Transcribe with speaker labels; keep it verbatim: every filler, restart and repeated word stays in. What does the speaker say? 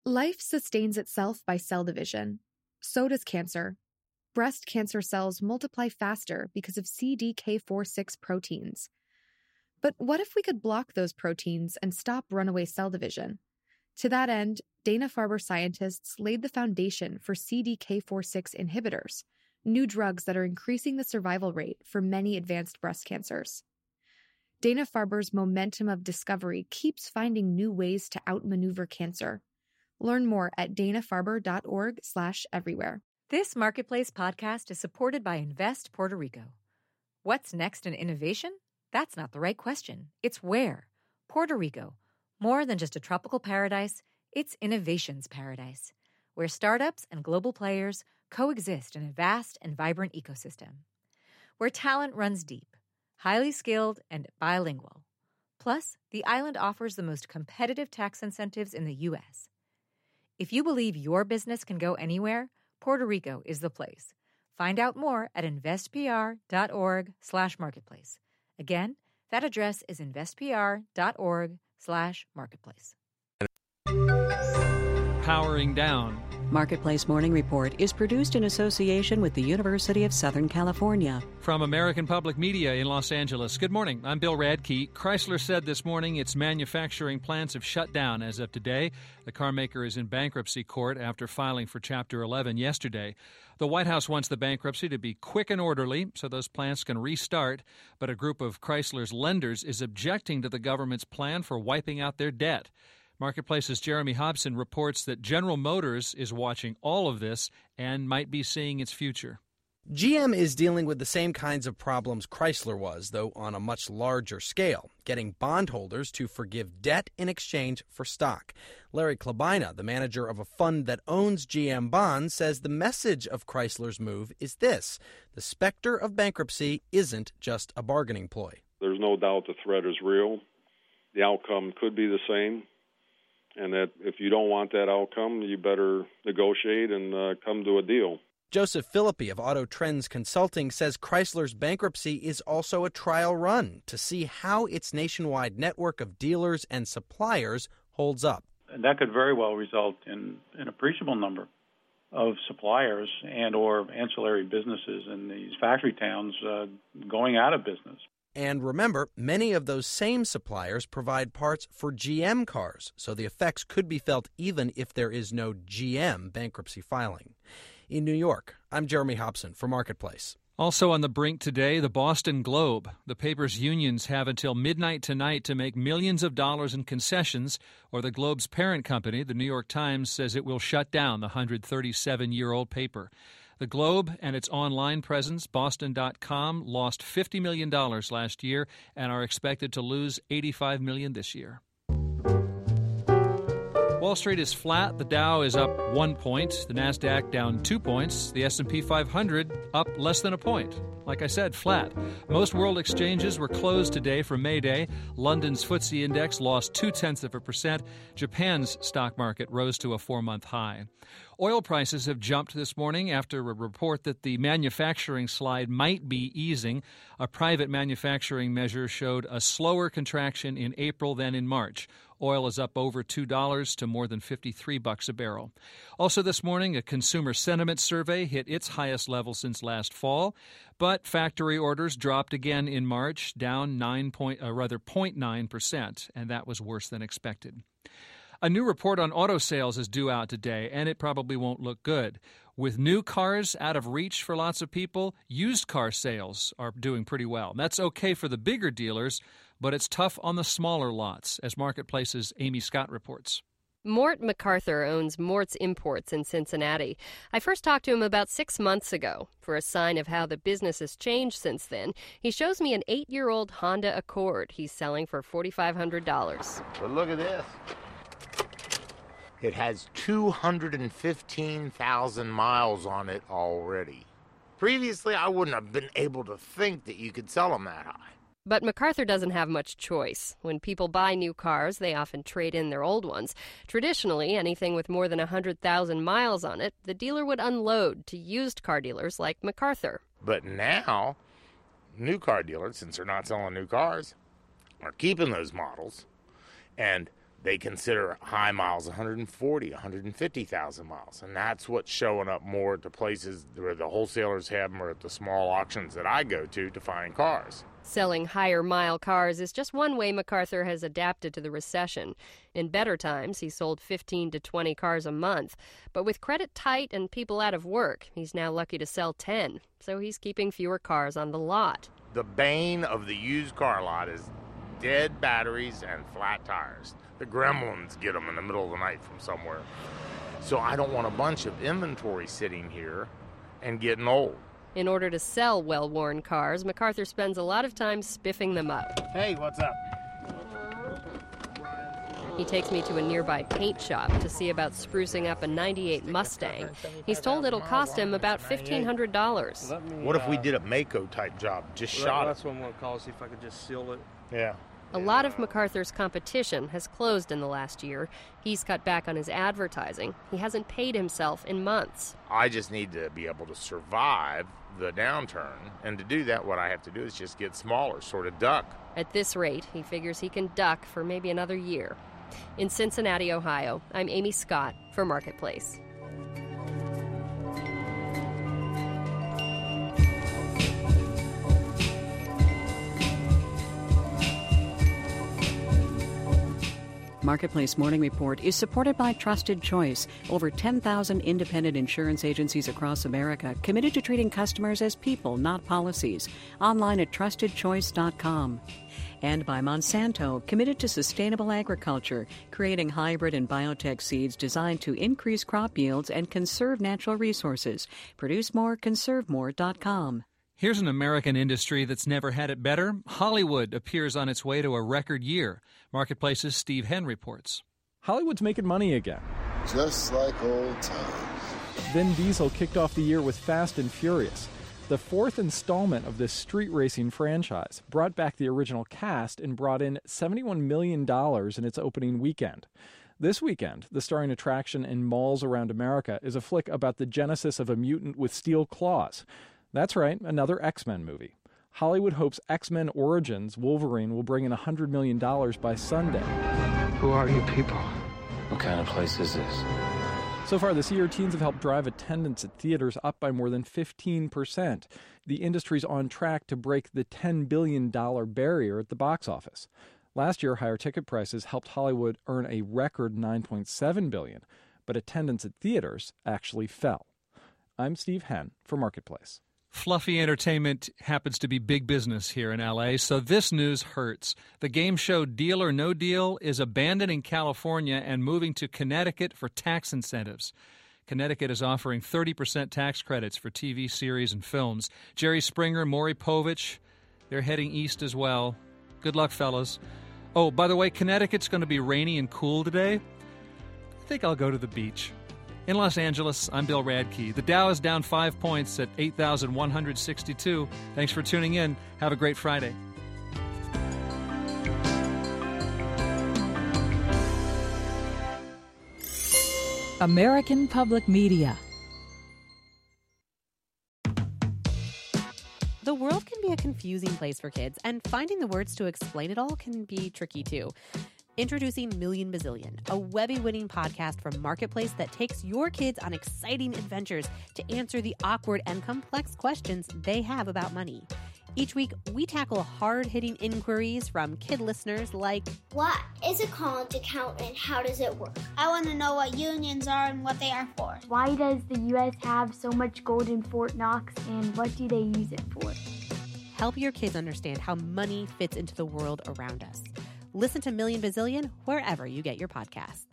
Speaker 1: Life sustains itself by cell division. So does cancer. Breast cancer cells multiply faster because of C D K four six proteins. But what if we could block those proteins and stop runaway cell division? To that end, Dana-Farber scientists laid the foundation for C D K four six inhibitors, new drugs that are increasing the survival rate for many advanced breast cancers. Dana-Farber's momentum of discovery keeps finding new ways to outmaneuver cancer. Learn more at dana-farber.org slash everywhere.
Speaker 2: This Marketplace podcast is supported by Invest Puerto Rico. What's next in innovation? That's not the right question. It's where. Puerto Rico. More than just a tropical paradise, it's innovation's paradise, where startups and global players coexist in a vast and vibrant ecosystem. Where talent runs deep, highly skilled, and bilingual. Plus, the island offers the most competitive tax incentives in the U S. If you believe your business can go anywhere, Puerto Rico is the place. Find out more at investpr.org slash marketplace. Again, that address is investpr.org slash marketplace.
Speaker 3: Powering down.
Speaker 4: Marketplace Morning Report is produced in association with the University of Southern California.
Speaker 3: From American Public Media in Los Angeles. Good morning. I'm Bill Radke. Chrysler said this morning its manufacturing plants have shut down as of today. The car maker is in bankruptcy court after filing for Chapter eleven yesterday. The White House wants the bankruptcy to be quick and orderly so those plants can restart, but a group of Chrysler's lenders is objecting to the government's plan for wiping out their debt. Marketplace's Jeremy Hobson reports that General Motors is watching all of this and might be seeing its future.
Speaker 5: G M is dealing with the same kinds of problems Chrysler was, though on a much larger scale, getting bondholders to forgive debt in exchange for stock. Larry Klabina, the manager of a fund that owns G M bonds, says the message of Chrysler's move is this: the specter of bankruptcy isn't just a bargaining ploy.
Speaker 6: There's no doubt the threat is real. The outcome could be the same. And that if you don't want that outcome, you better negotiate and uh, come to a deal.
Speaker 5: Joseph Philippi of Auto Trends Consulting says Chrysler's bankruptcy is also a trial run to see how its nationwide network of dealers and suppliers holds up.
Speaker 7: And that could very well result in an appreciable number of suppliers and or ancillary businesses in these factory towns uh, going out of business.
Speaker 5: And remember, many of those same suppliers provide parts for G M cars, so the effects could be felt even if there is no G M bankruptcy filing. In New York, I'm Jeremy Hobson for Marketplace.
Speaker 3: Also on the brink today, the Boston Globe. The paper's unions have until midnight tonight to make millions of dollars in concessions, or the Globe's parent company, the New York Times, says it will shut down the one hundred thirty-seven-year-old paper. The Globe and its online presence, Boston dot com, lost fifty million dollars last year and are expected to lose eighty-five million dollars this year. Wall Street is flat. The Dow is up one point. The Nasdaq down two points. The S and P five hundred up less than a point. Like I said, flat. Most world exchanges were closed today for May Day. London's F T S E index lost two-tenths of a percent. Japan's stock market rose to a four-month high. Oil prices have jumped this morning after a report that the manufacturing slide might be easing. A private manufacturing measure showed a slower contraction in April than in March. Oil is up over two dollars to more than fifty-three bucks a barrel. Also this morning, a consumer sentiment survey hit its highest level since last fall, but factory orders dropped again in March, down nine point, uh, rather zero point nine percent, and that was worse than expected. A new report on auto sales is due out today, and it probably won't look good. With new cars out of reach for lots of people, used car sales are doing pretty well. That's okay for the bigger dealers, but it's tough on the smaller lots, as Marketplace's Amy Scott reports.
Speaker 8: Mort MacArthur owns Mort's Imports in Cincinnati. I first talked to him about six months ago. For a sign of how the business has changed since then, he shows me an eight-year-old Honda Accord he's selling for four thousand five hundred dollars.
Speaker 9: But look at this. It has two hundred fifteen thousand miles on it already. Previously, I wouldn't have been able to think that you could sell them that high.
Speaker 8: But MacArthur doesn't have much choice. When people buy new cars, they often trade in their old ones. Traditionally, anything with more than one hundred thousand miles on it, the dealer would unload to used car dealers like MacArthur.
Speaker 9: But now, new car dealers, since they're not selling new cars, are keeping those models and They consider high miles one hundred forty, one hundred fifty thousand miles, and that's what's showing up more at the places where the wholesalers have them or at the small auctions that I go to to find cars.
Speaker 8: Selling higher-mile cars is just one way MacArthur has adapted to the recession. In better times, he sold fifteen to twenty cars a month. But with credit tight and people out of work, he's now lucky to sell ten. So he's keeping fewer cars on the lot.
Speaker 9: The bane of the used car lot is dead batteries and flat tires. The gremlins get them in the middle of the night from somewhere. So I don't want a bunch of inventory sitting here and getting old.
Speaker 8: In order to sell well-worn cars, MacArthur spends a lot of time spiffing them up.
Speaker 9: Hey, what's up?
Speaker 8: He takes me to a nearby paint shop to see about sprucing up a ninety-eight Mustang. He's told it'll cost him about fifteen hundred dollars.
Speaker 9: What if we did a Mako-type job, just shot it?
Speaker 10: That's what I'm going to call, see if I could just seal it.
Speaker 9: Yeah.
Speaker 8: A lot of MacArthur's competition has closed in the last year. He's cut back on his advertising. He hasn't paid himself in months.
Speaker 9: I just need to be able to survive the downturn. And to do that, what I have to do is just get smaller, sort of duck.
Speaker 8: At this rate, he figures he can duck for maybe another year. In Cincinnati, Ohio, I'm Amy Scott for Marketplace.
Speaker 4: Marketplace Morning Report is supported by Trusted Choice, over ten thousand independent insurance agencies across America committed to treating customers as people, not policies. Online at trusted choice dot com. And by Monsanto, committed to sustainable agriculture, creating hybrid and biotech seeds designed to increase crop yields and conserve natural resources. Produce more, conserve more dot com.
Speaker 3: Here's an American industry that's never had it better. Hollywood appears on its way to a record year. Marketplace's Steve Henn reports.
Speaker 11: Hollywood's making money again.
Speaker 12: Just like old times.
Speaker 11: Vin Diesel kicked off the year with Fast and Furious. The fourth installment of this street racing franchise brought back the original cast and brought in seventy-one million dollars in its opening weekend. This weekend, the starring attraction in malls around America is a flick about the genesis of a mutant with steel claws. That's right, another X-Men movie. Hollywood hopes X-Men Origins Wolverine will bring in one hundred million dollars by Sunday.
Speaker 13: Who are you people? What kind of place is this?
Speaker 11: So far this year, teens have helped drive attendance at theaters up by more than fifteen percent. The industry's on track to break the ten billion dollars barrier at the box office. Last year, higher ticket prices helped Hollywood earn a record nine point seven billion dollars, but attendance at theaters actually fell. I'm Steve Henn for Marketplace.
Speaker 3: Fluffy entertainment happens to be big business here in L A, so this news hurts. The game show Deal or No Deal is abandoning California and moving to Connecticut for tax incentives. Connecticut is offering thirty percent tax credits for T V series and films. Jerry Springer, Maury Povich, they're heading east as well. Good luck, fellas. Oh, by the way, Connecticut's going to be rainy and cool today. I think I'll go to the beach. In Los Angeles, I'm Bill Radke. The Dow is down five points at eight thousand one hundred sixty-two. Thanks for tuning in. Have a great Friday.
Speaker 14: American Public Media.
Speaker 15: The world can be a confusing place for kids, and finding the words to explain it all can be tricky too. Introducing Million Bazillion, a Webby-winning podcast from Marketplace that takes your kids on exciting adventures to answer the awkward and complex questions they have about money. Each week, we tackle hard-hitting inquiries from kid listeners like,
Speaker 16: what is a college account and how does it work? I want to know what unions are and what they are for.
Speaker 17: Why does the U S have so much gold in Fort Knox and what do they use it for?
Speaker 15: Help your kids understand how money fits into the world around us. Listen to Million Bazillion wherever you get your podcasts.